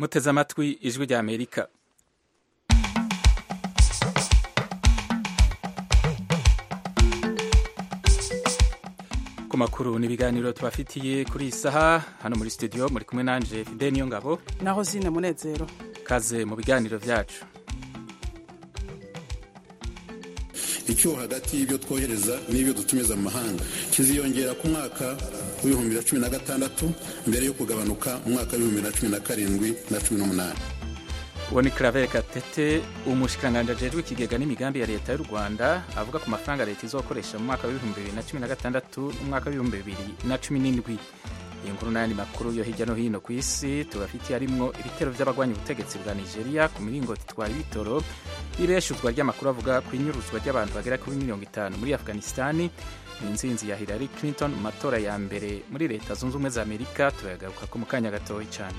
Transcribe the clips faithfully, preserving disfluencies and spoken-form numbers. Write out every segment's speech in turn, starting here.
muteze amatwi ijwi rya Amerika. Ku makuru n'ibiganiro tubafitiye kuri iyi saha hano muri studio muri kumwe nanje Fidel Niyongabo naho Zine Munezero. Kaze mu biganiro vyacu. Icyo hagati y'ibyo twohereza n'ibyo dutumiza mu mahanga kiziyongera ku mwaka w'ibihumbi bibiri na cumi na gatandatu mbere yo kugabanuka mu mwaka w'ibihumbi bibiri na cumi na karindwi na cumi n'umunani. Uwo ni Claver Gatete, umushikiranganji ajejwe ikigega n'imigambi ya leta y'u Rwanda, avuga ku mafaranga leta izokoresha mu mwaka w'ibihumbi bibiri na cumi na gatandatu n'umwaka w'ibihumbi bibiri na cumi n'indwi. Iyi nkuru n'ayandi makuru yo hirya no hino ku isi tubafitiye arimwo ibitero vy'abagwanya ubutegetsi bwa Nigeria ku miringoti itwara ibitoro, ireshuzwa ry'amakuru avuga ku inyuruzwa ry'abantu bagera kuri mirongo itanu muri Afghanistan, n'intsinzi ya Hillary Clinton mu matora ya mbere muri leta zunze ubumwe za Amerika. Turagaruka ko mu kanya gatoyi cyane.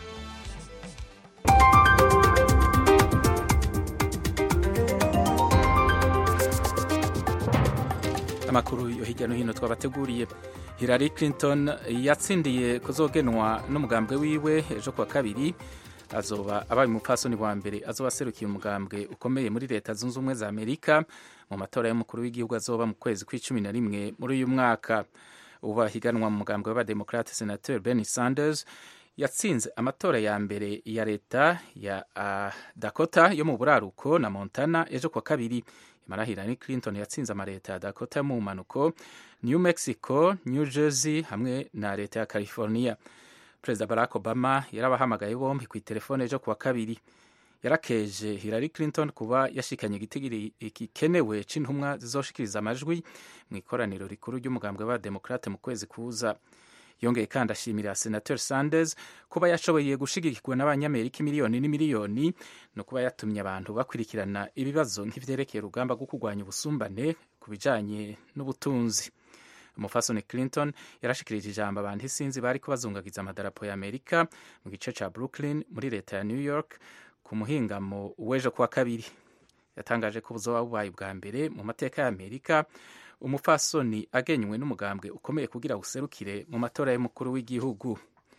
Amakuru yo hirya no hino twabateguriye. Hillary Clinton yatsindiye kuzogenwa n'umugambwe wiwe ejo kwa kabiri, azoba abaye umupfasoni wa mbere azoba aserukiye umugambwe ukomeye muri leta zunze ubumwe za Amerika mu matora y'umukuru w'igihugu azoba mu kwezi kw'icumi na rimwe muri uyu mwaka. Ubu bahiganwa mu mugambwe w'abademokrate Senator Bernie Sanders yatsinze amatora ya mbere ya leta ya uh, Dakota yo mu buraruko na Montana ejo kwa kabiri. Imara Hillary Clinton yatsinze amaleta ya Dakota mu manuko, New Mexico, New Jersey hamwe na leta ya California. Perezida Barack Obama yarabahamagaye bombi ku telefone ejo kuwa kabiri. Yarakeje Hillary Clinton kuba yashikanye igitigiri ikikenewe c'intumwa zizoshikiriza amajwi mu ikoraniro rikuru ry'umugambwe wa Democrate mu kwezi kuza. Yongeye kandi ashimira Senator Sanders kuba yashoboye gushigikirwa n'abanyamerika miliyoni n'imiliyoni no kuba yatumye abantu bakurikirana ibibazo nk'ivyerekeye urugamba rwo kurwanya ubusumbane ku bijanye n'ubutunzi. Umufasoni Clinton yarashikirije ijambo abantu isinzi bari kubazungagiza amadarapo ya Amerika mu gice ca Brooklyn muri leta ya New York ku muhingamo w'ejo kuwa kabiri. Yatangaje ko buzoba bubaye bwa mbere mu mateka ya Amerika umufasoni agenywe n'umugambwe ukomeye kugira userukire mu matora y'umukuru w'igihugu.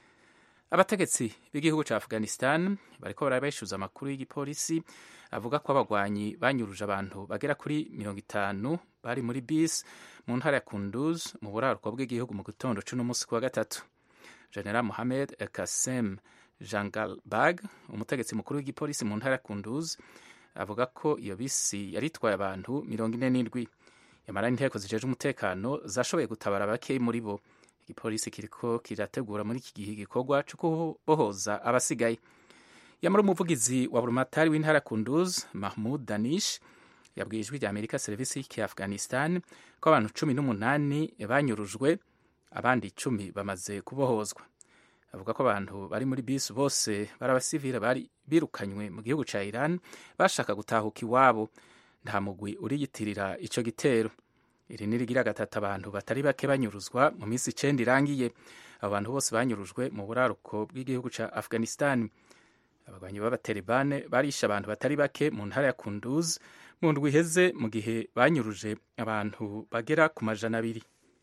Abategetsi b'igihugu ca Afghanistan bariko barabeshuza amakuru y'igipolisi avuga ko abagwanyi banyuruje abantu bagera kuri mirongo itanu bari muri bisi mu ntara ya Kunduz mu buraruko bw'igihugu mu gitondo c'uno musi kuwa gatatu. General Mohammed Qasem Jangalbag, umutegetsi mukuru w'igipolisi mu ntara ya Kunduz, avuga ko iyo bisi yaritwaye abantu mirongo ine n'indwi. Yamara inteko zijeje umutekano zashoboye gutabara bake muri bo. Igipolisi kiriko kirategura muri iki gihe igikorwa cyo kubohoza abasigaye. Yamara umuvugizi wa Burumatari w'intara Kunduz, Mahmoud Danish, yabwiye ijwi rya Amerika servisi y'iki Afghanistan ko abantu cumi n'umunani banyurujwe, abandi icumi bamaze kubohozwa. Avuga ko abantu bari muri bisi bose bari abasivile bari birukanywe mu gihugu ca Iran bashaka gutahuka iwabo. Nta mugwi uriyitirira ico gitero. Iri ni rigira gatatu abantu batari bake banyuruzwa mu minsi icenda irangiye. Abo bantu bose banyurujwe mu buraruko bw'igihugu ca Afghanistan. Abagwanyi b'abatalibane barishe abantu batari bake mu ntara ya Kunduz mu ndwi iheze mu gihe banyuruje abantu bagera ku majana abiri.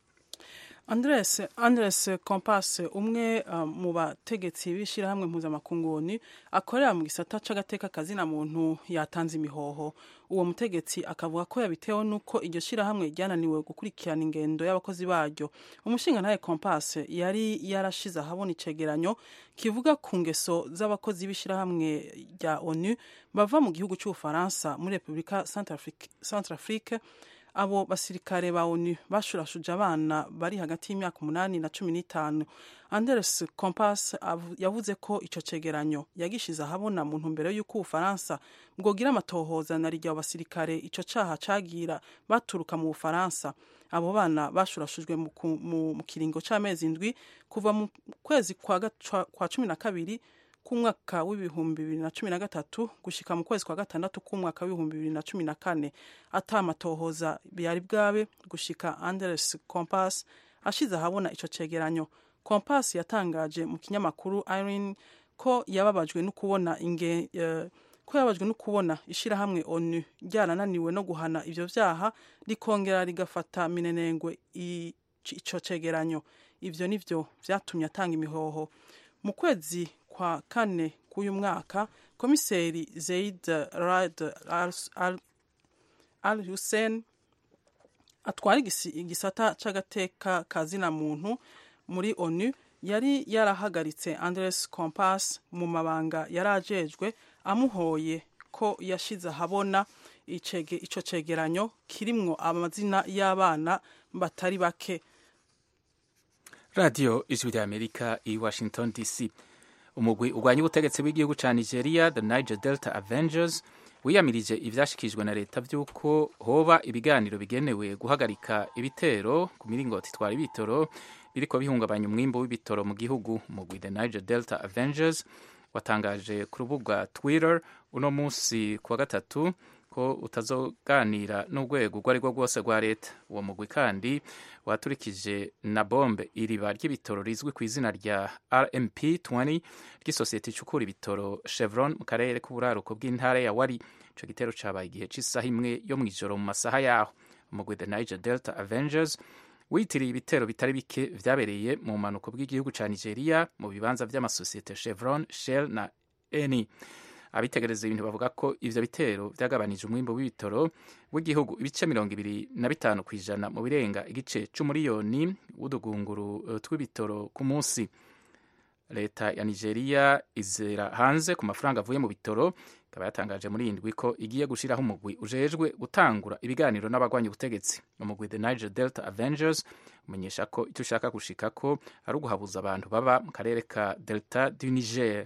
Andres Andres Compass, umwe uh, mu bategetsi b'ishirahamwe mpuzamakunguni akorera mu gisata c'agateka kazina muntu, yatanze imihoho. Uwo mutegetsi akavuga ko yabitewe nuko iryo shirahamwe ryananiwe gukurikirana ingendo y'abakozi baryo. Umushingantahe Compass yari yarashize ahabona icegeranyo kivuga ku ngeso z'abakozi b'ishirahamwe rya ONU bava mu gihugu c'Ubufaransa muri Republika Centrafrique. Abo basirikare ba ONU bashurashuje abana bari hagati y'imyaka umunani na cumi n'itanu. Andres Compass yavuze ko ico cegeranyo yagishize ahabona mu ntumbero y'uko Ubufaransa bwogira amatohoza na rirya basirikare ico caha cagira baturuka mu Bufaransa. Abo bana bashurashujwe mu, mu, mu kiringo c'amezi indwi kuva mu kwezi kwa, kwa cumi na kabiri k'umwaka w'ibihumbi bibiri na cumi na gatatu gushika mu kwezi kwa gatandatu k'umwaka w'ibihumbi bibiri na cumi na kane. Ata amatohoza byari bwabe gushika Andres Compass ashize ahabona ico cegeranyo. Compass yatangaje mu kinyamakuru Irene ko yababajwe no kubona inge uh, ko yababajwe no kubona ishirahamwe ONU ryarananiwe no guhana ivyo vyaha rikongera rigafata minenengwe ico cegeranyo. Ivyo nivyo vyatumye atanga imihoho. Mu kwezi kwa kane k'uyu mwaka komiseri Zeid Rad Al Hussein atwara igisata c'agateka kazina muntu muri ONU yari yarahagaritse Andres Kompas mu mabanga yarajejwe amuhoye ko yashize ahabona icege ico cegeranyo kirimwo amazina y'abana batari bake. Radio Ijwi ry'Amerika i Washington D C. Umugwi urwanya ubutegetsi bw'igihugu ca Nigeria, the Niger Delta Avengers, wiyamirije ivyashikijwe na leta vy'uko hoba ibiganiro bigenewe guhagarika ibitero ku miringoti itwara ibitoro biriko bihungabanya umwimbo w'ibitoro mu gihugu. Umugwi the Niger Delta Avengers watangaje ku rubuga Twitter uno munsi kuwa gatatu ko utazoganira n'urwego urwo ari rwo rwose rwa leta. Uwo mugwi kandi waturikije na bombe iriba ry'ibitoro rizwi ku izina rya R M P twenty ry'isosiyete icukura ibitoro Chevron mu karere k'uburaruko bw'intara ya Wari. Ico gitero cabaye igihe c'isaha imwe yo mw'ijoro mu masaha yaho. Umugwi the Niger Delta Avengers witiriye ibitero bitari bike vyabereye mu manuko bw'igihugu ca Nigeria mu bibanza vy'amasosiyete Chevron, Shell na Eni. Abitegereza ibintu bavuga ko ivyo bitero vyagabanije umwimbo w'ibitoro w'igihugu ibice mirongo ibiri na bitanu kw'ijana mu birenga igice c'umuriyoni w'udugunguru tw'ibitoro ku munsi. Leta ya Nigeria izera hanze ku mafaranga avuye mu bitoro, ikaba yatangaje muri indwi ko igiye gushiraho umugwi ujejwe gutangura ibiganiro n'abagwanya ubutegetsi. Umugwi the Niger Delta Avengers umenyesha ko icyo ushaka gushikako ari uguhabuza abantu baba mu karere ka Delta du Niger.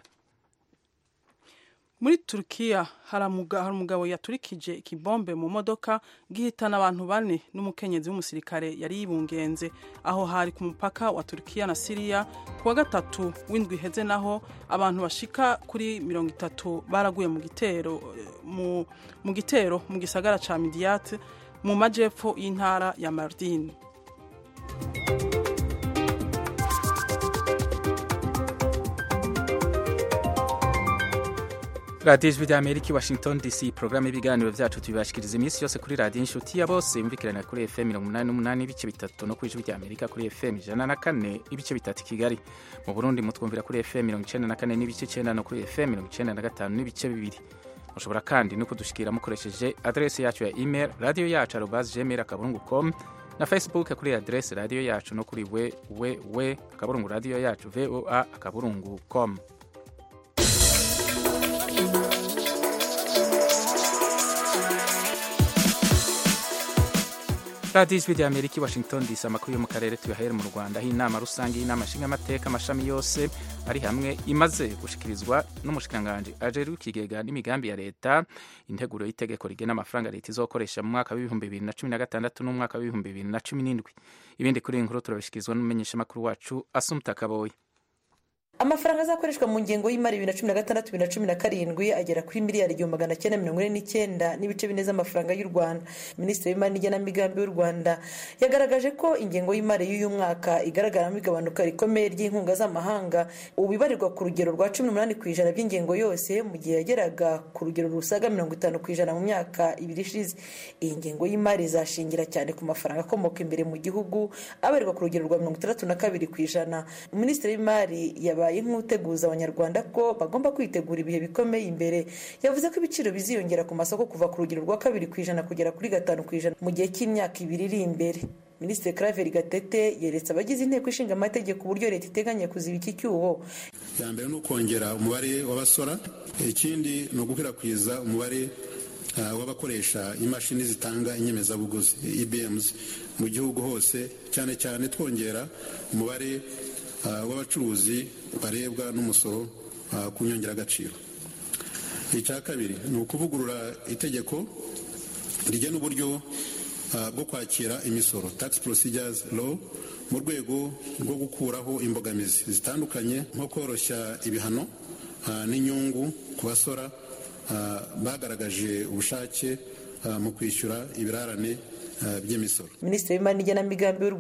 Muri Turkiya hari umugabo yaturikije ikibombe mu modoka gihitana abantu bane n'umukenyezi w'umusirikare yari yibungenze aho hari ku mupaka wa Turkiya na Syria. Kuwa gatatu w'indwi heze naho abantu bashika kuri mirongo itatu baraguye mu gitero mu, mu gitero mu gisagara ca Midyat mu majepfo y'intara ya Mardin. Radio Ijwi ry'Amerika Washington D C. Programme y'ibiganiro vyacu tubibashikiriza iminsi yose kuri radio inshuti ya bose yumvikirana kuri F M mirongo umunani n'umunani ibice bitatu no kuri Ijwi ry'Amerika kuri F M ijana na kane ibice bitatu Kigali. Mu Burundi mutwumvira kuri F M mirongo icenda na kane n'ibice icenda no kuri F M mirongo icenda na gatanu n'ibice bibiri. Mushobora kandi no kudushikira mukoresheje adresse yacu ya email radio yacu arobase gmail akaburungu com na Facebook kuri adresse radio yacu no kuri we we we akaburungu radio yacu voa akaburungu com. Radio Ijwi ry'Amerika Washington D C. Amakuru yo mu karere tuyahere mu Rwanda aho inama rusange y'inama nshingamateka amashami yose ari hamwe imaze gushikirizwa n'umushikanganje ajejwe ikigega n'imigambi ya leta integuro y'itegeko rigena amafaranga leta izokoresha mu mwaka w'ibihumbi bibiri na cumi na gatandatu n'umwaka w'ibihumbi bibiri na cumi n'indwi. Ibindi kuri inkuru turabishikirizwa n'umumenyesha makuru wacu Asumta Kaboyi. Amafaranga azakoreshwa mu ngengo y'imari bibiri na cumi na gatandatu bibiri na cumi na karindwi agera kuri miliyari igihumbi magana cyenda mirongo ine n'icyenda n'ibice bine z'amafaranga y'u Rwanda. Minisitiri w'Imari n'Igenamigambi w'u Rwanda yagaragaje ko ingengo y'imari y'uyu mwaka igaragaramo igabanuka rikomeye ry'inkunga z'amahanga ubu ibarirwa ku rugero rwa cumi n'umunani ku ijana by'ingengo yose mu gihe yageraga ku rugero rusaga mirongo itanu ku ijana mu myaka ibiri ishize. Iyi ngengo y'imari izashingira cyane ku mafaranga akomoka imbere mu gihugu abarirwa ku rugero rwa mirongo itandatu na kabiri ku ijana. Minisitiri w'Imari yaba nk'uteguza abanyarwanda ko bagomba kwitegura ibihe bikomeye imbere. Yavuze ko ibiciro biziyongera ku masoko kuva ku rugero rwa kabiri ku ijana kugera kuri gatanu ku ijana mu gihe cy'imyaka ibiri iri imbere. Minisitiri Claver Gatete yeretse abagize inteko ishinga amategeko uburyo leta iteganya kuziba iki cyuho. Ya mbere ni ukongera umubare w'abasora, ikindi ni ugukwirakwiza umubare uh, w'abakoresha imashini zitanga inyemezabuguzi E B Ms mu gihugu hose, cyane cyane twongera umubare w'abacuruzi barebwa n'umusoro ku nyongeragaciro. Icya kabiri ni ukuvugurura itegeko rigena uburyo bwo kwakira imisoro tax procedures law mu rwego rwo gukuraho imbogamizi zitandukanye nko koroshya ibihano n'inyungu ku basora bagaragaje ubushake mu kwishyura ibirarane by'imisoro. Minisitiri w'Imari n'Igenamigambi w'u Rwanda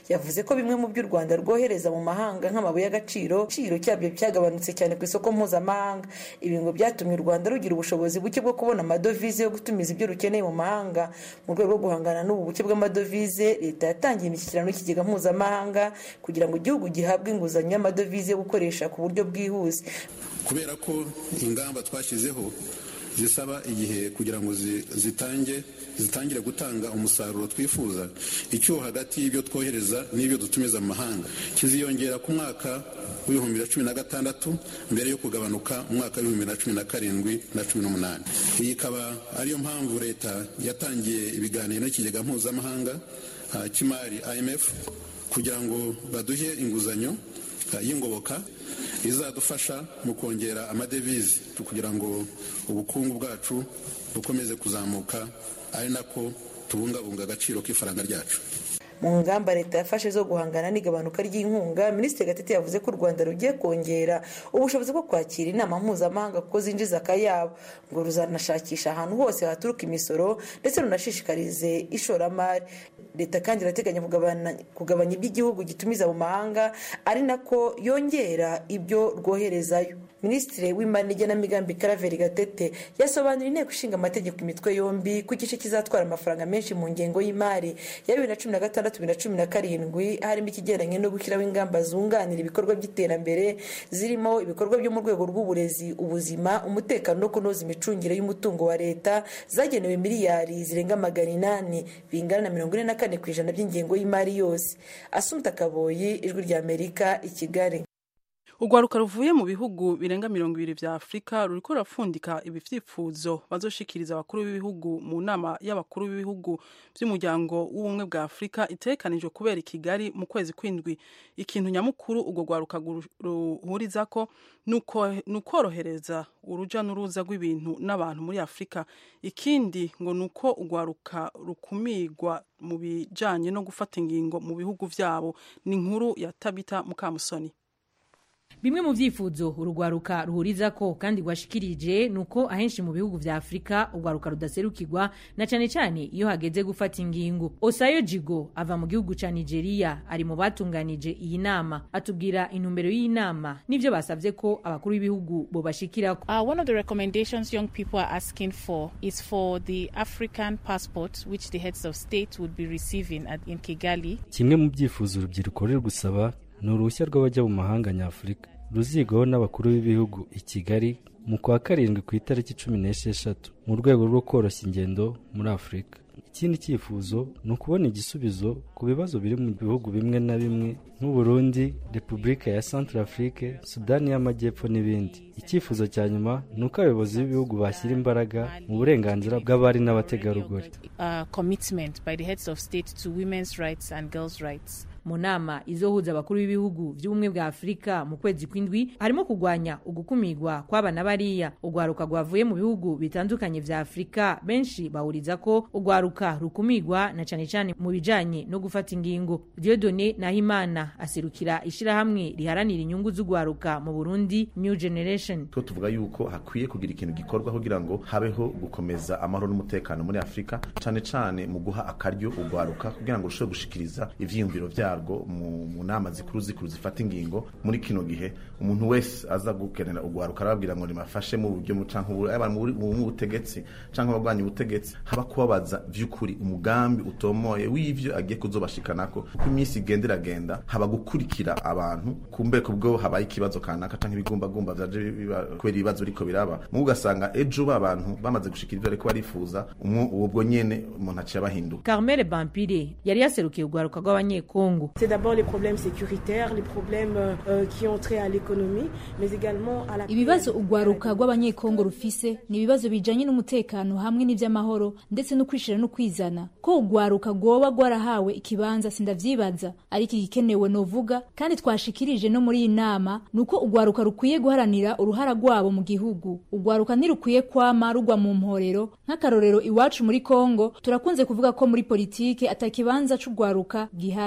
yavuze ko bimwe mu byo u Rwanda rwohereza mu mahanga nk'amabuye y'agaciro igiciro cyabyo cyagabanutse cyane ku isoko mpuzamahanga. Ibi ngo byatumye u Rwanda rugira ubushobozi buke bwo kubona amadovize yo gutumiza ibyo rukeneye mu mahanga. Mu rwego rwo guhangana n'ubu buke bw'amadovize, leta yatangiye imishyikirano y'ikigega mpuzamahanga kugira ngo igihugu gihabwe inguzanyo y'amadovize yo gukoresha ku buryo bwihuse. Kubera ko ingamba twashyizeho zisaba igihe kugira ngo zitange zitangire gutanga umusaruro twifuza, icyuho hagati y'ibyo twohereza n'ibyo dutumiza mu mahanga kiziyongera ku mwaka w'ibihumbi bibiri na cumi na gatandatu mbere yo kugabanuka mu mwaka w'ibihumbi bibiri na cumi na karindwi na cumi n'umunani. Iyi ikaba ariyo mpamvu leta yatangiye ibiganiro n'ikigega mpuzamahanga cy'imari I M F kugira ngo baduhe inguzanyo y'ingoboka izadufasha mu kongera amadevize kugira ngo ubukungu bwacu bukomeze kuzamuka, ari nako tubungabunga agaciro k'ifaranga ryacu. Mu ngamba leta yafashe zo guhangana n'igabanuka ry'inkunga, Minisitiri Gatete yavuze ko u Rwanda rugiye kongera ubushobozi bwo kwakira inama mpuzamahanga kuko zinjiza akayabo, ngo ruzanashakisha ahantu hose haturuka imisoro ndetse runashishikarize ishoramari. Leta kandi irateganya kugabanya kugabanya iby'igihugu gitumiza mu mahanga, ari nako yongera ibyo rwoherezayo. Minisitiri w'Imari n'Igenamigambi Karaveri Gatete yasobanuriye inteko ishinga amategeko imitwe yombi ku gice kizatwara amafaranga menshi mu ngengo y'imari ya bibiri na cumi na gatandatu bibiri na cumi na karindwi, harimo ikigendanye no gushyiraho ingamba zunganira ibikorwa by'iterambere zirimo ibikorwa byo mu rwego rw'uburezi, ubuzima, umutekano no kunoza imicungire y'umutungo wa leta zagenewe miliyari zirenga magana inani bingana na mirongo ine na kane ku ijana by'ingengo y'imari yose. Asumta Kaboyi, Ijwi ry'Amerika, i Kigali. Urwaruka ruvuye mu bihugu birenga mirongo ibiri vya Afrika ruriko rafundika ibivyifuzo bazoshikiriza abakuru b'ibihugu mu nama y'abakuru b'ibihugu by'umuryango w'ubumwe bwa Afrika itekanijwe kubera i Kigali mu kwezi kwindwi. Ikintu nyamukuru urwo rwaruka ruhurizako nuko nukorohereza uruja n'uruza rw'ibintu n'abantu muri Afrika. Ikindi ngo nuko urwaruka rukumigwa mu bijanye no gufata ingingo mu bihugu vyabo. Ni inkuru ya Tabita Mukamusoni. Bimwe mu vyifuzo urugwaruka ruhuriza ko kandi gwashikirije nuko ahenshi mu bihugu vya Afrika urwaruka rudaserukirwa na cane cane iyo hageze gufata ingingo. Osayo Jigo ava mu gihugu ca Nigeria ari mu batunganije iyi nama, atubwira intumbero y'iyi nama nivyo basavye ko abakuru b'ibihugu bo bashikira. Uh, one of the recommendations young people are asking for is for the African passport which the heads of state would be receiving at in Kigali. Kimwe mu vyifuzo urubyiruko ruri gusaba ni uruhushya rw'abajya mu mahanga nyafurika ruzigaho n'abakuru b'ibihugu i Kigali mu kwa karindwi ku itariki cumi n'esheshatu mu rwego rwo koroshya ingendo muri Afrika. Ikindi cyifuzo ni ukubona igisubizo ku bibazo biri mu bihugu bimwe na bimwe nk'u Burundi, Repubulika ya Centrafrique, Sudani y'Amajyepfo n'ibindi. Icyifuzo cya nyuma ni uko abayobozi b'ibihugu bashyira imbaraga mu burenganzira bw'abari n'abategarugori. Uh, commitment by the heads of state to women's rights and girls' rights. Mu nama izohuza abakuru b'ibihugu by'ubumwe bwa Afrika mu kwezi kwindwi harimo kugwanya ugukumigwa kw'abana bariya. Ugwaruka rwavuye mu bihugu bitandukanye vya Afrika benshi bahuriza ko ugwaruka rukumigwa na cane cane mu bijanye no gufata ingingo. Dieudonné Nahimana aserukira ishirahamwe riharanira inyungu z'ugwaruka mu Burundi, New Generation. To tuvuga yuko hakwiye kugira ikintu gikorwa kugira ngo habeho gukomeza amahoro n'umutekano muri Afrika, cane cane mu guha akaryo ugwaruka kugira ngo rushe gushikiriza ivyiyumviro vya mu nama zikuru zikuru zifata ingingo. Muri kino gihe umuntu wese aza gukenera ugwaruka arababwira ngo nimafashe mu buryo mucanka mu butegetsi canka abagwanya ubutegetsi, haba kubabaza vy'ukuri umugambi utomoye w'ivyo agiye kuzobashikanako. Kuko imisi igendera genda haba gukurikira abantu kumbe kubwo habaye ikibazo kanaka canka ibigumba gumba vyaje kwera ibibazo riko biraba mu ugasanga ejo babantu bamaze gushikira ivyo ariko barifuza ubwo nyene umuntu aciye abahinduka. Carmel Bampire yari yaserukiye ugwaruka rw'abanyekongo. C'est d'abord les problèmes sécuritaires, les problèmes euh, qui ont trait à l'économie, mais également à la... Ibibazo ugwaruka rw'abanyekongo rufise ni ibibazo bijanye n'umutekano hamwe n'ivy'amahoro ndetse no kwishira no kwizana. Ko ugwaruka gwoba gwarahawe ikibanza sindavyibaza, ariko igikenewe novuga kandi twashikirije no muri inama nuko ugwaruka rukwiye guharanira uruhara rwabo mu gihugu. Ugwaruka ntirukwiye kwama rugwa mu mporero. Nk'akarorero iwacu muri Kongo turakunze kuvuga ko muri politike atakibanza c'ugwaruka gihari. Ari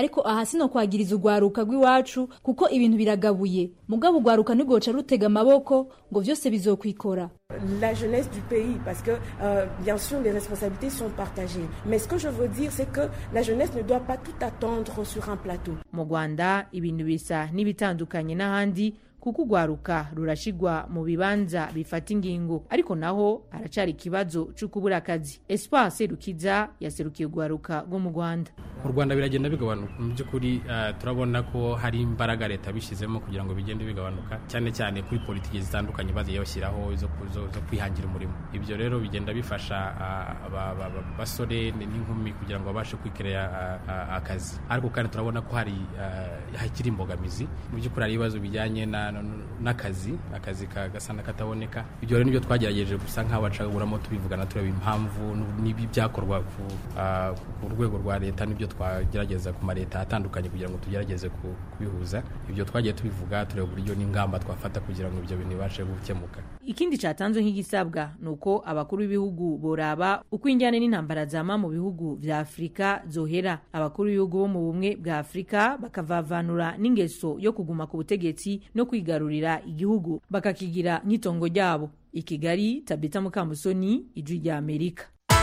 ariko aha sino kwagiriza urwaruka rw'iwacu kuko ibintu biragabuye mugabo urwaruka ntigoca rutega amaboko ngo vyose bizokwikora. La jeunesse du pays, parce que euh, bien sûr les responsabilités sont partagées. Mais ce que je veux dire, c'est que la jeunesse ne doit pas tout attendre sur un plateau. Mu Rwanda ibintu bisa n'ibitandukanye n'ahandi kuko urwaruka rurashigwa mu bibanza bifata ingingo ariko naho aracari ikibazo cyo kubura akazi. Espace Rukiza yaserukiye urwaruka rwo mu Rwanda. Mu Rwanda biragenda bigabanuka mu by'ukuri uh, turabona ko hari imbaraga leta bishizemo kugira ngo bigende bigabanuka cyane cyane kuri politiki zitandukanye baziye bashyiraho zo zo kwihangira umurimo. Ibyo rero bigenda bifasha abasore uh, n'inkumi kugira ngo babashe kwikirera uh, uh, akazi. Ariko kandi turabona ko hari uh, hakiri imbogamizi mu by'ukuri ari ibibazo bijyanye na n'akazi akazi kagasana kataboneka. Ibyo rero nibyo twagerageje gusa nk'abacaguramo tubivugana tureba impamvu n'ibi byakorwa ku rwego rwa leta nibyo twagerageza ku mareta atandukanye kugira ngo tugerageze kubihuza. Ibyo twagiye tubivuga tureba uburyo n'ingamba twafata kugira ngo ibyo bintu bibashe gukemuka. Ikindi cyatanzwe nk'igisabwa nuko abakuru b'ibihugu boraba uko injyane n'intambara zama mu bihugu vya Afrika zohera. Abakuru b'ibihugu bo mu bumwe bwa Afrika bakavavanura n'ingeso yo kuguma ku butegetsi no kwigarurira igihugu bakakigira nk'itongo ryabo. I Kigali, Tabita Mukamusoni, Ijwi rya Amerika.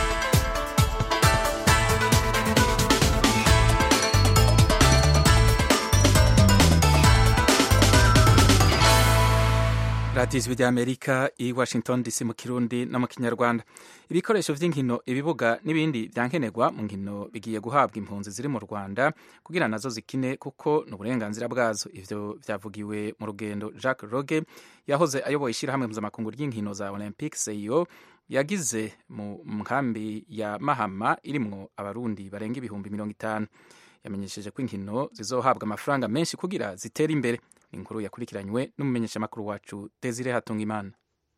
Radio Ijwi rya Amerika i Washington D C mu Kirundi no mu Kinyarwanda. Ibikoresho vy'inkino, ibibuga n'ibindi byankenerwa mu nkino bigiye guhabwa impunzi ziri mu Rwanda kugira nazo zikine kuko n'uburenganzira bwazo. Ivyo vyavugiwe mu rugendo Jacques Roge yahoze ayoboye ishirahamwe mpuzamakungu ry'inkino za Olympique C I O yagize mu nkambi ya Mahama irimwo abarundi barenga ibihumbi mirongo itanu. Yamenyesheje ko inkino zizohabwa amafaranga menshi kugira zitere imbere. Inkuru yakurikiranywe n'umumenyesha makuru wacu Desire Hatungimana.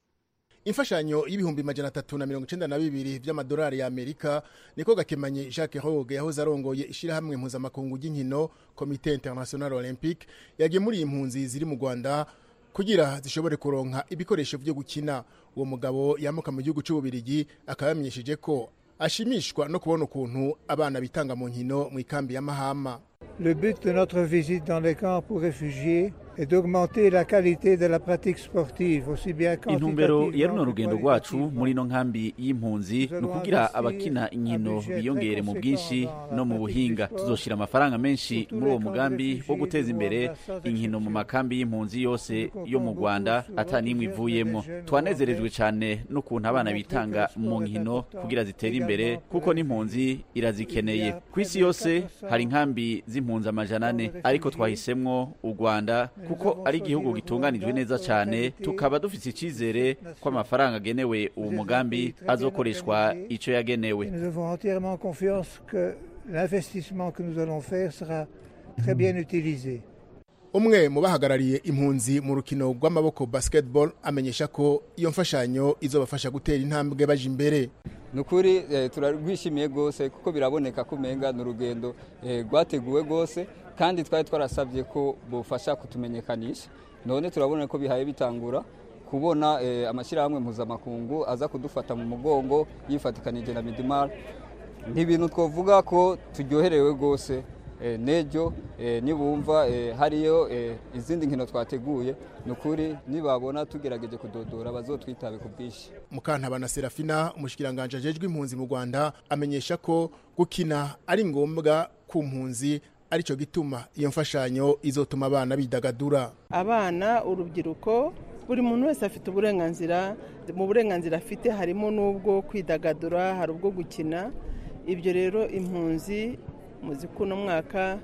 Imfashanyo y'ibihumbi majana atatu na mirongo icenda na bibiri vy'amadolari ya Amerika niko Gakemanye Jacques Roge yahoze arongoye ishirahamwe mpuzamakungu ry'inkino Comité International Olympique yagemuriye impunzi ziri mu Rwanda kugira zishobore kuronka ibikoresho vyo gukina. Uwo mugabo yamuka mu gihugu c'Ububirigi akabamenyesheje ko ashimishwa no kubona ukuntu abana bitanga mu nkino mu ikambi ya Mahama. Le but de notre visite dans les camps pour réfugiés est d'augmenter la qualité de la pratique sportive aussi bien quantitativement. Intumbero ya runo rugendo rwacu muri no nkambi y'impunzi no kugira abakina inkino biyongere mu bwinshi no mu buhinga. Tuzoshira amafaranga menshi muri uwo mugambi wo guteza imbere inkino mu makambi y'impunzi yose yo mu Rwanda atanimwe ivuyemo. Twanezerejwe cyane no kuntu abana bitanga mu nkino kugira zitere imbere kuko n'impunzi irazikeneye. Kwisi yose hari nkambi z'impunzi amajana ane ariko twahisemwo u Rwanda kuko ari igihugu gitunganijwe neza cyane tukaba dufite icizere ko amafaranga agenewe uwo mugambi azokoreshwa ico yagenewe. Nous avons entièrement confiance que l'investissement que nous allons faire sera très bien utilisé. Umwe mu bahagarariye impunzi mu rukino rw'amaboko basketball amenyesha ko iyo mfashanyo izobafasha gutera intambwe baje imbere. Nukuri eh, turarwishimiye gose kuko biraboneka ko menga n'urugendo rwateguwe eh, gose kandi twari twarasabye ko bofasha kutumenyekanisha. None turabona ko bihaye bitangura kubona eh, amashirahamwe mpuzamakungu aza kudufata mu mugongo yifatikanije na Midimar. N'ibintu twovuga ko turyoherewe gose. E, nejo e, nibumva e, hariyo e, izindi nkino twateguye nukuri nibabona tugerageje kudodora bazotwitabe ku bwishi. Mukantabana Serafina umushikiranganje ajejwe impunzi mu Rwanda amenyesha ko gukina ari ngombwa ku mpunzi arico gituma iyo mfashanyo izotuma abana bidagadura. Abana urubyiruko buri muntu wese afite uburenganzira mu burenganzira afite harimo n'ubwo kwidagadura hari ubwo gukina. Ibyo rero impunzi muzi kuno mwaka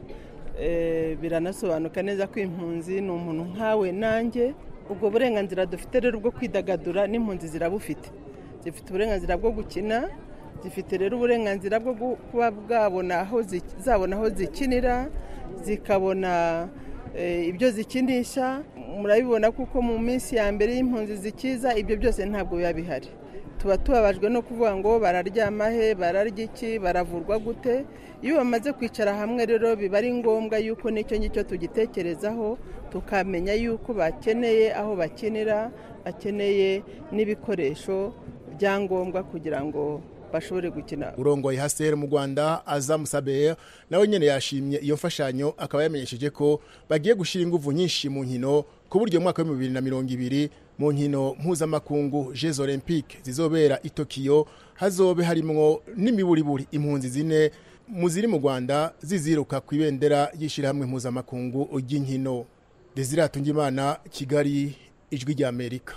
e, biranasobanuka neza ko impunzi ni umuntu nkawe nanjye. Ubwo burenganzira dufite rero bwo kwidagadura n'impunzi zirabufite. Zifite uburenganzira bwo gukina, zifite rero uburenganzira bwo kuba bwabona aho zabona aho zikinira, zikabona e, ibyo zikinisha. Murabibona kuko mu minsi ya mbere y'impunzi zikiza ibyo byose ntabwo biba bihari. Tuba tubabajwe no kuvuga ngo bararyama he, bararya iki, baravurwa gute. Iyo bamaze kwicara hamwe rero biba ari ngombwa yuko nicyo ngicyo tugitekerezaho tukamenya yuko bakeneye aho bakinira, bakeneye n'ibikoresho byangombwa kugira ngo bashobore gukina. urongoye Hasser mu Rwanda Azam Saber nawe nyene yashimye iyo mfashanyo, akaba yamenyesheje ko bagiye gushira inguvu nyinshi mu nkino ku buryo mu mwaka wa bibiri na mirongo ibiri mu nkino mpuzamakungu Jeux Olympiques zizobera i Tokyo hazobe harimwo n'imiburiburi impunzi zine muziri mu Rwanda ziziruka ku ibendera y'ishirahamwe mpuzamakungu ry'inkino. Desire Tungimana, Kigali, Ijwi rya Amerika.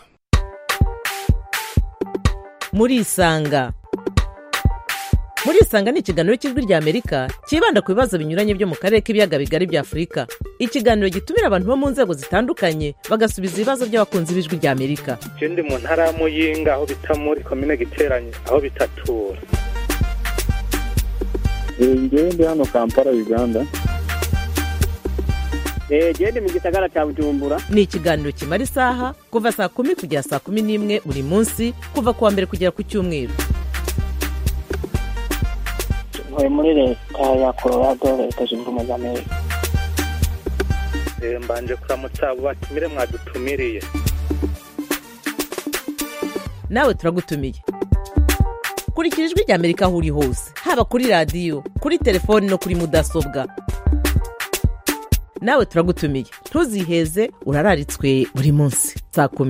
Muri Isanga. Muri Isanga ni ikiganiro cy'Ijwi rya Amerika kibanda ku bibazo binyuranye byo mu karere k'ibiyaga bigari bya Afurika. Ikiganiro gitumira abantu bo mu nzego zitandukanye bagasubiza ibibazo by'abakunzi b'Ijwi rya Amerika. Je ndi mu ntara ya Muyinga aho bita muri commune Giteranye aho bitatura. Ngewe ndi hano Kampala, Uganda. Gende mu gisagara cya Bujumbura. Ni ikiganiro kimara isaha kuva saa kumi kugera saa kumi n'imwe buri munsi kuva kuwa mbere kugera ku cyumweru. Ntuye muri leta ya Colorado, leta zunze ubumwe za Amerika. Mbanje kuramutsa abo batumire mwadutumiriye. Nawe turagutumiye. Kurikira Ijwi rya Amerika aho uri hose, haba kuri radio, kuri telefone no kuri mudasobwa. Nawe turagutumiye, ntuziheze, urararitswe buri munsi saa kumi.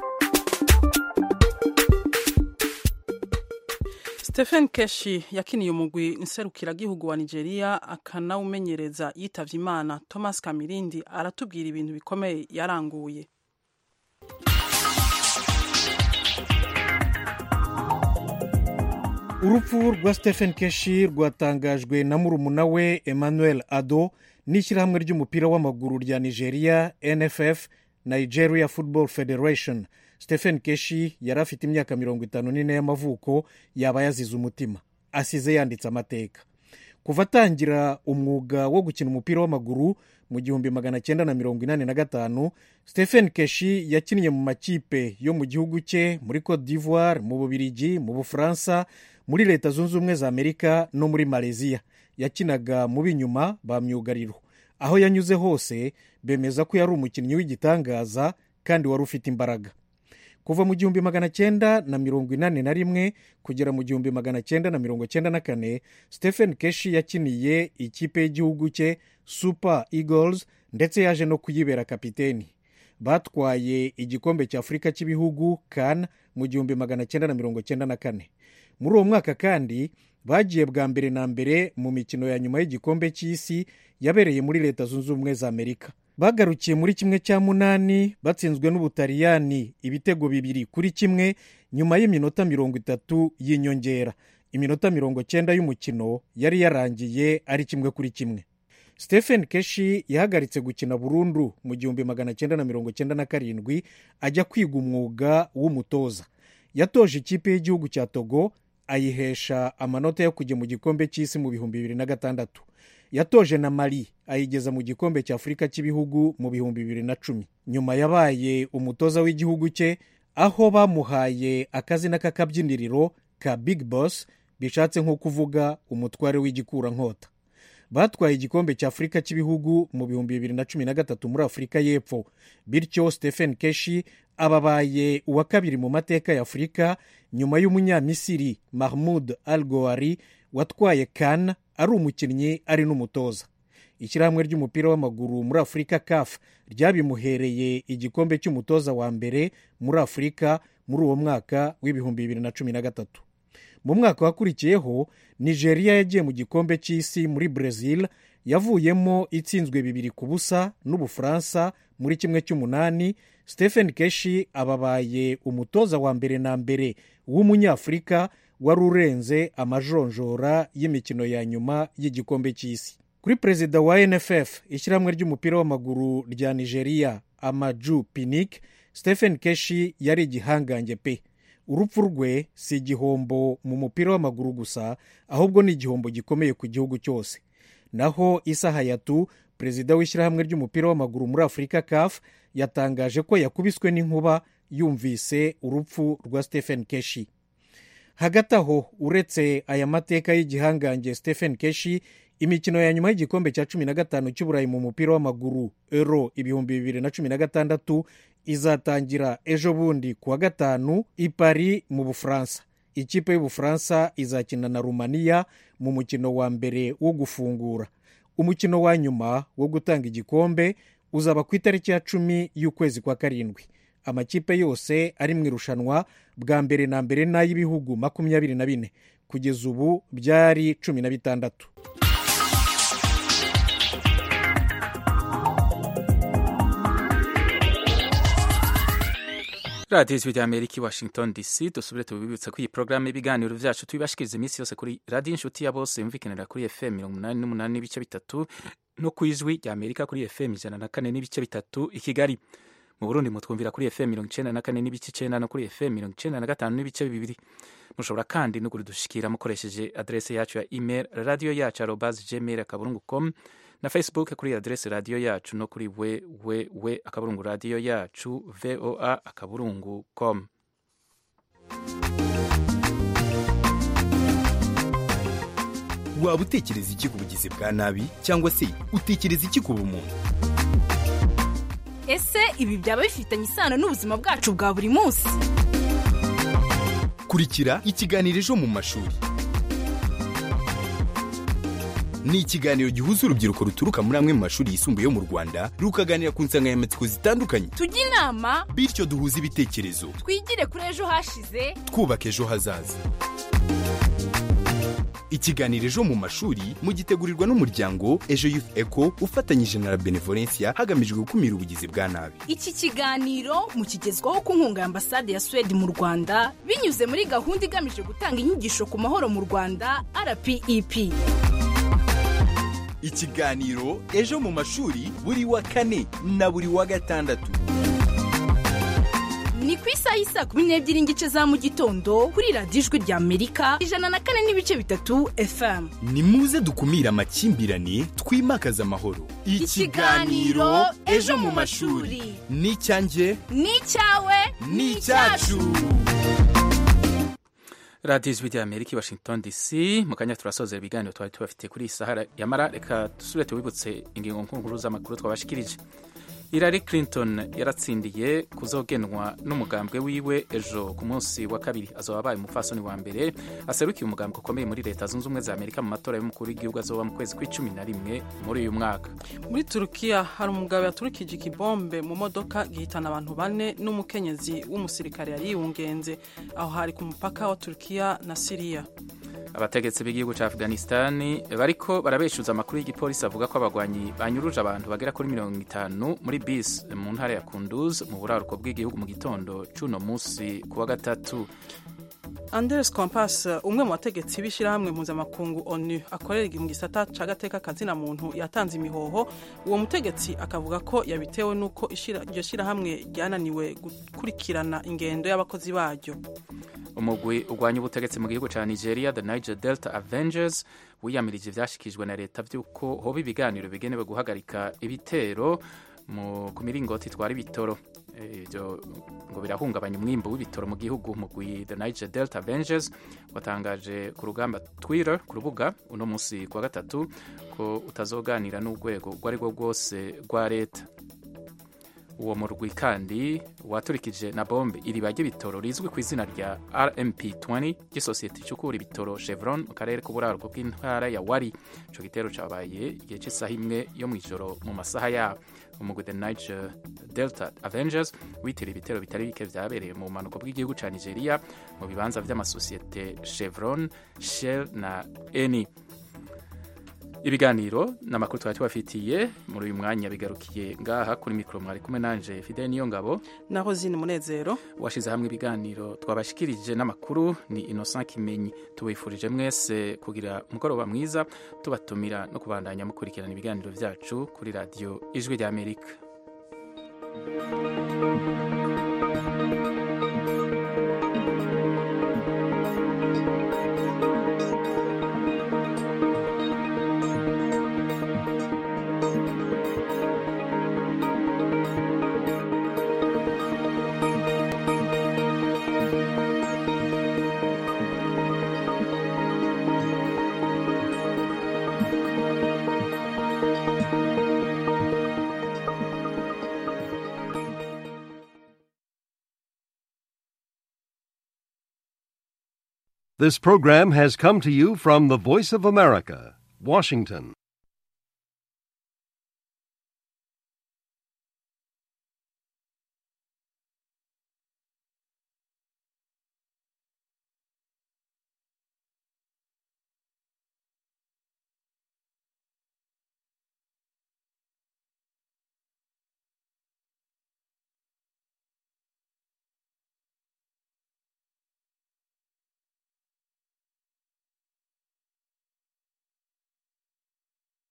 Stephen Keshi yakiniye umugwi nserukiragihugu wa Nigeria akanawumenyereza yitavye Imana. Thomas Kamirindi aratubwira ibintu bikomeye yaranguye. Urupfu rwa Stephen Keshi rwatangajwe na murumuna we Emmanuel Ado n'ishyirahamwe ry'umupira w'amaguru rya Nigeria N F F, Nigeria Football Federation. Stephen Keshi yari afite imyaka mirongo itanu n'ine y'amavuko, yaba yazize umutima, asize yanditse amateka. Kuva atangira umwuga wo gukina umupira w'amaguru mu gihumbi magana cyenda na mirongo inani na gatanu, Stephen Keshi yakinnye mu makipe yo mu gihugu cye, muri Cote d'Ivoire, mu Bubiligi, mu Bufaransa, muri Leta Zunze Ubumwe za Amerika no muri Malaysia. Yakinaga mu binyuma ba myugariro. Aho yanyuze hose bemeza ko yari umukinnyi w'igitangaza kandi wari ufite imbaraga. Kuva mu gihumbi magana cyenda na mirongo inani na rimwe kugera mu gihumbi magana cyenda na mirongo cyenda na kane, Stephen Keshi yakiniye ikipe y'igihugu cye Super Eagles ndetse yaje no kuyibera kapiteni. Batwaye igikombe cya Afurika cy'ibihugu CAN mu gihumbi magana cyenda na mirongo cyenda na kane. Muri uwo mwaka kandi bagiye bwa mbere na mbere mu mikino ya nyuma y'igikombe cy'isi yabereye muri Leta Zunze Ubumwe za Amerika. Bagarukiye muri kimwe cya munani batsinzwe n'Ubutaliyani ibitego bibiri kuri kimwe nyuma y'iminota mirongo itatu y'inyongera. Iminota mirongo cyenda y'umukino yari yarangiye ari kimwe kuri kimwe. Stephen Keshi yahagaritse gukina burundu mu gihumbi magana cyenda na mirongo cyenda na karindwi ajya kwiga umwuga w'umutoza. Yatoje ikipe y'igihugu cya Togo, ayihesha amanota yo kujya mu gikombe cy'isi mu bihumbi bibiri na gatandatu. Yatoje na Mali, ayigeza mu gikombe cya Afurika cy'ibihugu mu bihumbi bibiri na cumi. Nyuma yabaye umutoza w'igihugu cye, aho bamuhaye akazina k'akabyiniriro ka Big Boss, bishatse nko kuvuga umutware w'igikurankota. Batwaye igikombe cya Afurika cy'ibihugu mu bihumbi bibiri na cumi na gatatu muri Afurika y'Epfo. Bityo Stephen Keshi ababaye uwa kabiri mu mateka ya Afurika nyuma y'umunyamisiri Mahmoud Al-Gouari watwaye CAN ari umukinnyi ari n'umutoza. Ishyirahamwe ry'umupira w'amaguru muri Afurika C A F ryabimuhereye igikombe cy'umutoza wa mbere muri Afurika muri uwo mwaka w'ibihumbi bibiri na cumi na gatatu. Mu mwaka wakurikiyeho Nigeria yagiye mu gikombe cy'isi muri Brazil, yavuyemo itsinzwe bibiri ku busa n'Ubufaransa muri kimwe cy'umunani. Stephen Keshi ababaye umutoza wa mbere na mbere w'umunyafurika wari urenze amajonjora y'imikino ya nyuma y'igikombe cy'isi. Kuri perezida wa N F F, ishyirahamwe ry'umupira w'amaguru rya Nigeria, Amaju Pinnick, Stephen Keshi yari igihangange pe. Urupfu rwe si igihombo mu mupira w'amaguru gusa, ahubwo ni igihombo gikomeye ku gihugu cyose. Naho Issa Hayatou, perezida w'ishyirahamwe ry'umupira w'amaguru muri Afurika C A F, yatangaje ko yakubiswe n'inkuba yumvise urupfu rwa Stephen Keshi. Hagati aho, uretse aya mateka y'igihangange Stephen Keshi, imikino ya nyuma y'igikombe cya cumi na gatanu cy'Uburayi mu mupira w'amaguru Euro ibihumbi bibiri na cumi na gatandatu izatangira ejo bundi kuwa gatanu i Paris mu Bufaransa. ikipe y'ubufaransa izakina na rumaniya mu mukino wa mbere wo gufungura. Umukino wa nyuma wo gutanga igikombe uzaba ku itariki ya cumi y'ukwezi kwa karindwi. Amakipe yose ari mu irushanwa bwa mbere na mbere n'ay'ibihugu makumyabiri na bine, kugeza ubu byari cumi na bitandatu. radiyo ijwi rya amerika i washington dc. dusubire tubibutsa ko iyi porogaramu y'ibiganiro byacu tubibashikiriza iminsi yose kuri radiyo inshuti ya bose yumvikanira kuri fm mirongo inani n'umunani n'ibice bitatu no ku ijwi rya amerika kuri fm ijana na kane n'ibice bitatu i kigali. Mu burundi mutwumvira kuri fm mirongo icenda na kane n'ibice icenda no kuri fm mirongo icenda na gatanu n'ibice bibiri. Mushobora kandi no kudushikira mukoresheje adrese yacu ya email radio yacu arobase gmail akaburungu com na Facebook kuri adrese radio yacu no kuri we we we akaburungu radio yacu voa akaburungu com. Waba utekereza iki ku bugizi bwa nabi cyangwa se utekereza iki ku bumuntu? Ese ibi byaba bifitanye isano n'ubuzima bwacu bwa buri munsi? Kurikira ikiganiro Ejo mu mashuri. Ni ikiganiro gihuza urubyiruko ruturuka muri amwe mu mashuri yisumbuye yo mu Rwanda rukaganira ku nsanganyamatsiko zitandukanye. Tujye inama bityo duhuze ibitekerezo. Twigire kuri ejo hashize, twubaka ejo hazaza. Ikiganiro Ejo mu mashuri mugitegurirwa n'umuryango Ejo Youth Eco ufatanyije na Benevolencia hagamijwe gukumira ubugizi bwa nabi. Iki kiganiro mukigezwaho ku nkunga ya Ambasade ya Sweden mu Rwanda binyuze muri gahunda igamije gutanga inyigisho ku mahoro mu Rwanda R P E P. Ikiganiro Ejo mu mashuri buri wa kane na buri wa gatandatu. Ni ku isaha y'isa kumi n'ebyiri n'igice za mu gitondo kuri radiyo ijwi rya Amerika ijana na kane n'ibice bitatu F M. Ni muze dukumira amakimbirane twimakaza amahoro. Ikiganiro Ejo mu mashuri ni icyanjye, ni icyawe, ni icyacu. radiyo ijwi rya amerika i washington dc. mu kanya turasozera ibiganiro twari tubafitiye kuri iyi sahara yamara reka dusubire tubibutse ingingo nkuru z'amakuru twabashikirije. Hillary Clinton yaratsindiye kuzogenwa n'umugambwe wiwe ejo ku munsi wa kabiri. Azoba abaye umupfasoni wa mbere aserukiye umugambwe ukomeye muri leta zunze ubumwe za Amerika mu matora y'umukuru w'igihugu azoba mu kwezi kw'icumi na rimwe muri uyu mwaka. Muri Turukiya hari umugabo yaturikije ikibombe mu modoka gihitana abantu bane n'umukenyezi w'umusirikare yari yiwungenze aho hari ku mupaka wa Turukiya na Syria. Abategetsi b'igihugu cya Afghanistan bariko barabeshuza amakuru y'igipolisi avuga ko abagwanyi banyuruje abantu bagera kuri mirongo itanu muri bisi mu ntara ya Kunduz mu buraruko bw'igihugu mu gitondo c'uno musi kuwa gatatu. Andres Kompas, umwe mu bategetsi b'ishyirahamwe mpuzamakungu ONU akorera mu gisata c'agateka kazina muntu, yatanze imihoho. Uwo mutegetsi akavuga ko yabitewe n'uko iryo shyirahamwe ryananiwe gukurikirana ingendo y'abakozi baryo. Umugwi ugwanya ubutegetsi mu gihugu ca Nigeria, the Niger Delta Avengers, wiyamirije ivyashikijwe na leta vy'uko hoba ibiganiro bigenewe guhagarika ibitero ku miringoti itwara ibitoro. Ivyo ngo birahungabanya umwimbo w'ibitoro mu gihugu. Umugwi the Niger Delta Avengers watangaje ku rugamba Twitter ku rubuga uno musi kwa gatatu ko utazoganira n'urwego rwari rwo rwose rwa leta. Uwo murwi kandi waturikije na bombe iriba ry'ibitoro rizwi ku izina rya R M P twenty ry'isosiyete icukura ibitoro Chevron mu karere k'uburaruko bw'intara ya Wari. Ico gitero cabaye igihe cy'isaha imwe yo mw'ijoro mu masaha yabo. Umugwi the Niger Delta Avengers witiriye ibitero bitari bike vyabereye mu bumanuko bw'igihugu ca Nigeria mu bibanza vy'amasosiyete Chevron, Shell na Eni. Ibiganiro n'amakuru twari tubafitiye muri uyu mwanya bigarukiye ngaha. Kuri mikoro mwari kumwe nanje Fidel Niyongabo na Rosine Munezero. Washize hamwe ibiganiro twabashikirije n'amakuru ni Innocent Kimenyi. Tubifurije mwese kugira umugoroba mwiza, tubatumira no kubandanya mukurikirana ibiganiro vyacu kuri radio Ijwi rya Amerika. This program has come to you from the Voice of America, Washington.